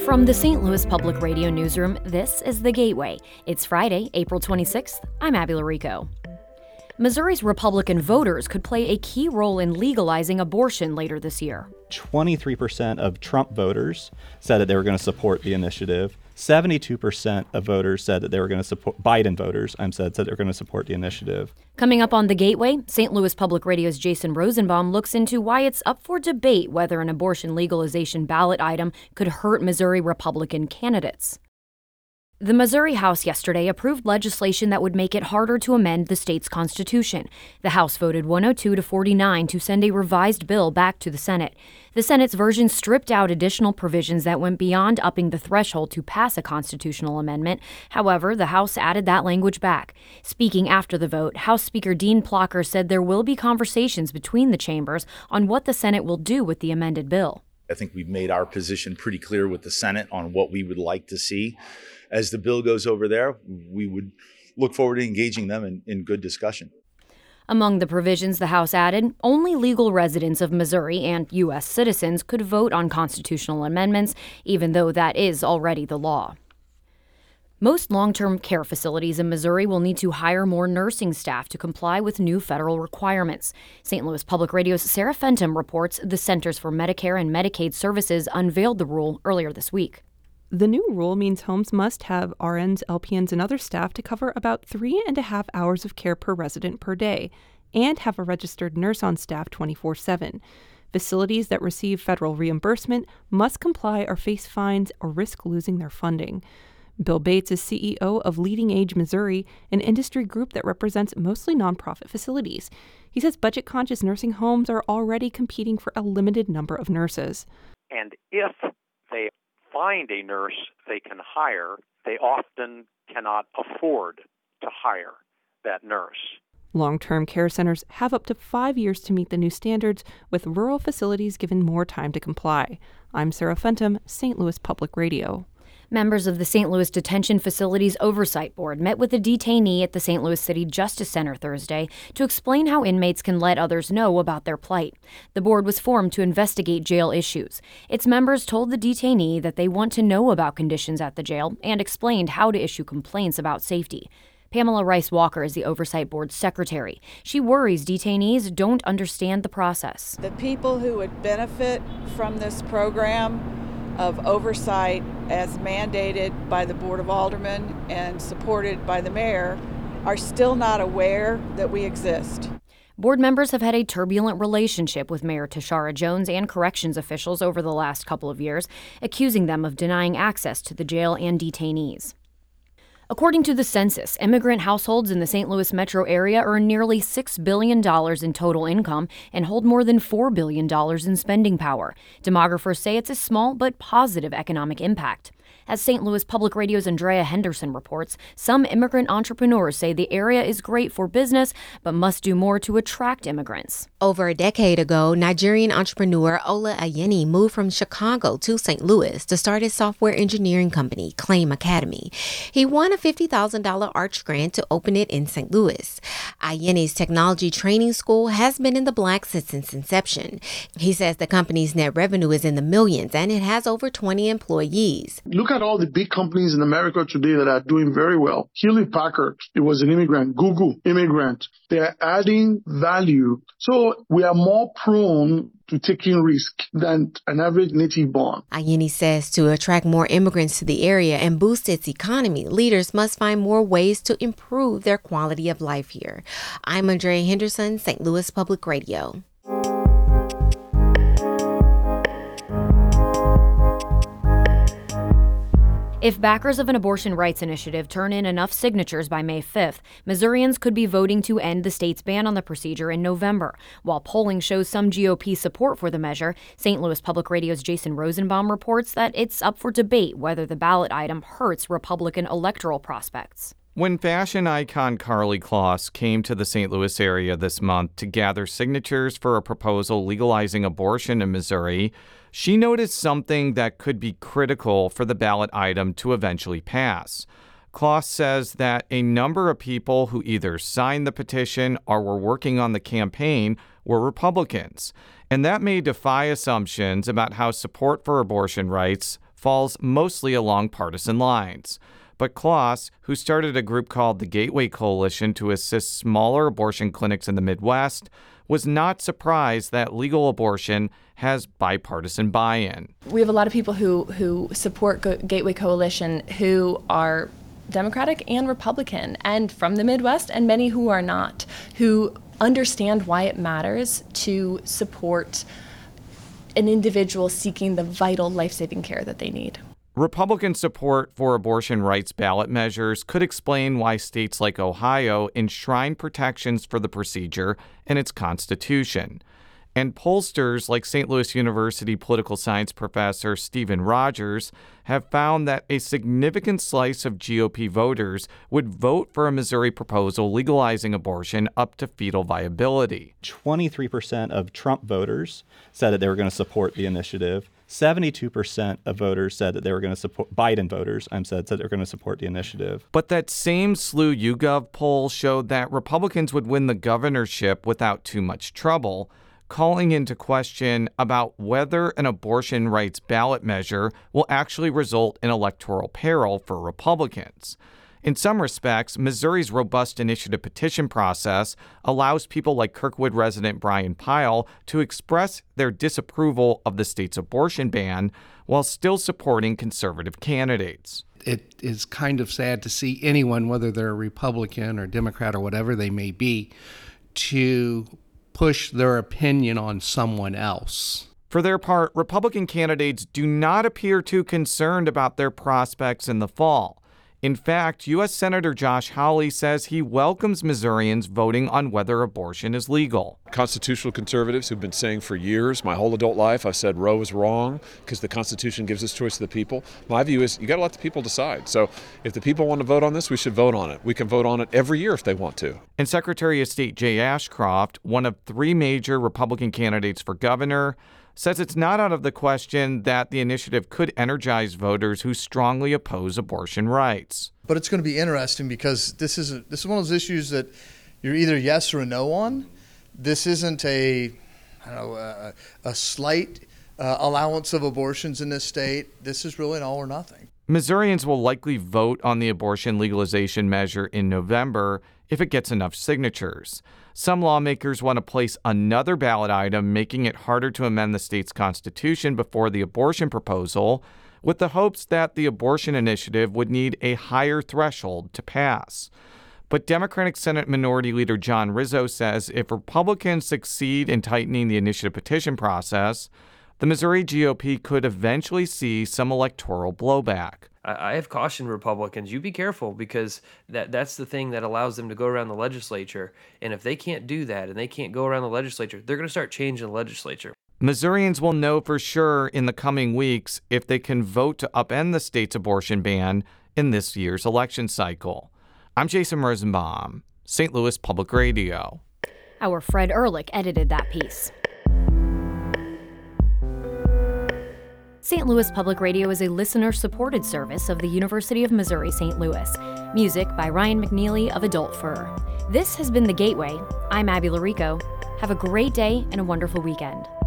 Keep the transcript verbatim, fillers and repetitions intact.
From the Saint Louis Public Radio Newsroom, this is The Gateway. It's Friday, April twenty-sixth. I'm Abby Larico. Missouri's Republican voters could play a key role in legalizing abortion later this year. twenty-three percent of Trump voters said that they were going to support the initiative. seventy-two percent of voters said that they were going to support, Biden voters, I'm said, said they were going to support the initiative. Coming up on The Gateway, Saint Louis Public Radio's Jason Rosenbaum looks into why it's up for debate whether an abortion legalization ballot item could hurt Missouri Republican candidates. The Missouri House yesterday approved legislation that would make it harder to amend the state's constitution. The House voted one oh two to forty-nine to send a revised bill back to the Senate. The Senate's version stripped out additional provisions that went beyond upping the threshold to pass a constitutional amendment. However, the House added that language back. Speaking after the vote, House Speaker Dean Plocher said there will be conversations between the chambers on what the Senate will do with the amended bill. I think we've made our position pretty clear with the Senate on what we would like to see. As the bill goes over there, we would look forward to engaging them in, in good discussion. Among the provisions the House added, only legal residents of Missouri and U S citizens could vote on constitutional amendments, even though that is already the law. Most long-term care facilities in Missouri will need to hire more nursing staff to comply with new federal requirements. Saint Louis Public Radio's Sarah Fenton reports the Centers for Medicare and Medicaid Services unveiled the rule earlier this week. The new rule means homes must have R Ns, L P Ns, and other staff to cover about three and a half hours of care per resident per day, and have a registered nurse on staff twenty-four seven. Facilities that receive federal reimbursement must comply or face fines or risk losing their funding. Bill Bates is C E O of Leading Age Missouri, an industry group that represents mostly nonprofit facilities. He says budget-conscious nursing homes are already competing for a limited number of nurses. And if they find a nurse they can hire, they often cannot afford to hire that nurse. Long-term care centers have up to five years to meet the new standards, with rural facilities given more time to comply. I'm Sarah Fenton, Saint Louis Public Radio. Members of the Saint Louis Detention Facilities Oversight Board met with a detainee at the Saint Louis City Justice Center Thursday to explain how inmates can let others know about their plight. The board was formed to investigate jail issues. Its members told the detainee that they want to know about conditions at the jail and explained how to issue complaints about safety. Pamela Rice Walker is the Oversight Board's secretary. She worries detainees don't understand the process. The people who would benefit from this program of oversight as mandated by the Board of Aldermen and supported by the mayor are still not aware that we exist. Board members have had a turbulent relationship with Mayor Tashara Jones and corrections officials over the last couple of years, accusing them of denying access to the jail and detainees. According to the census, immigrant households in the Saint Louis metro area earn nearly six billion dollars in total income and hold more than four billion dollars in spending power. Demographers say it's a small but positive economic impact. As Saint Louis Public Radio's Andrea Henderson reports, some immigrant entrepreneurs say the area is great for business, but must do more to attract immigrants. Over a decade ago, Nigerian entrepreneur Ola Ayeni moved from Chicago to Saint Louis to start his software engineering company, Claim Academy. He won a fifty thousand dollars Arch grant to open it in Saint Louis. Ayeni's technology training school has been in the black since its inception. He says the company's net revenue is in the millions and it has over twenty employees. Look at all the big companies in America today that are doing very well. Hewlett Packard, it was an immigrant. Google, immigrant. They are adding value. So we are more prone to taking risk than an average native born. Ayeni says to attract more immigrants to the area and boost its economy, leaders must find more ways to improve their quality of life here. I'm Andrea Henderson, Saint Louis Public Radio. If backers of an abortion rights initiative turn in enough signatures by May fifth, Missourians could be voting to end the state's ban on the procedure in November. While polling shows some G O P support for the measure, Saint Louis Public Radio's Jason Rosenbaum reports that it's up for debate whether the ballot item hurts Republican electoral prospects. When fashion icon Karlie Kloss came to the Saint Louis area this month to gather signatures for a proposal legalizing abortion in Missouri, she noticed something that could be critical for the ballot item to eventually pass. Kloss says that a number of people who either signed the petition or were working on the campaign were Republicans, and that may defy assumptions about how support for abortion rights falls mostly along partisan lines. But Kloss, who started a group called the Gateway Coalition to assist smaller abortion clinics in the Midwest, was not surprised that legal abortion has bipartisan buy-in. We have a lot of people who, who support Go- Gateway Coalition who are Democratic and Republican, and from the Midwest, and many who are not, who understand why it matters to support an individual seeking the vital life-saving care that they need. Republican support for abortion rights ballot measures could explain why states like Ohio enshrine protections for the procedure in its constitution. And pollsters like Saint Louis University political science professor Stephen Rogers have found that a significant slice of G O P voters would vote for a Missouri proposal legalizing abortion up to fetal viability. twenty-three percent of Trump voters said that they were going to support the initiative. seventy-two percent of voters said that they were going to support, Biden voters, I'm said, said they were going to support the initiative. But that same S L U YouGov poll showed that Republicans would win the governorship without too much trouble, calling into question about whether an abortion rights ballot measure will actually result in electoral peril for Republicans. In some respects, Missouri's robust initiative petition process allows people like Kirkwood resident Brian Pyle to express their disapproval of the state's abortion ban while still supporting conservative candidates. It is kind of sad to see anyone, whether they're a Republican or Democrat or whatever they may be, to push their opinion on someone else. For their part, Republican candidates do not appear too concerned about their prospects in the fall. In fact, U S Senator Josh Hawley says he welcomes Missourians voting on whether abortion is legal. Constitutional conservatives who've been saying for years, my whole adult life, I've said Roe is wrong because the Constitution gives this choice to the people. My view is you got to let the people decide. So if the people want to vote on this, we should vote on it. We can vote on it every year if they want to. And Secretary of State Jay Ashcroft, one of three major Republican candidates for governor, says it's not out of the question that the initiative could energize voters who strongly oppose abortion rights. But it's going to be interesting because this is a, this is one of those issues that you're either yes or a no on. This isn't a, I don't know, a, a slight uh, allowance of abortions in this state. This is really an all or nothing. Missourians will likely vote on the abortion legalization measure in November if it gets enough signatures. Some lawmakers want to place another ballot item, making it harder to amend the state's constitution before the abortion proposal, with the hopes that the abortion initiative would need a higher threshold to pass. But Democratic Senate Minority Leader John Rizzo says if Republicans succeed in tightening the initiative petition process, the Missouri G O P could eventually see some electoral blowback. I have cautioned Republicans, you be careful, because that, that's the thing that allows them to go around the legislature. And if they can't do that and they can't go around the legislature, they're going to start changing the legislature. Missourians will know for sure in the coming weeks if they can vote to upend the state's abortion ban in this year's election cycle. I'm Jason Rosenbaum, Saint Louis Public Radio. Our Fred Ehrlich edited that piece. Saint Louis Public Radio is a listener-supported service of the University of Missouri Saint Louis. Music by Ryan McNeely of Adult Fur. This has been The Gateway. I'm Abby Larico. Have a great day and a wonderful weekend.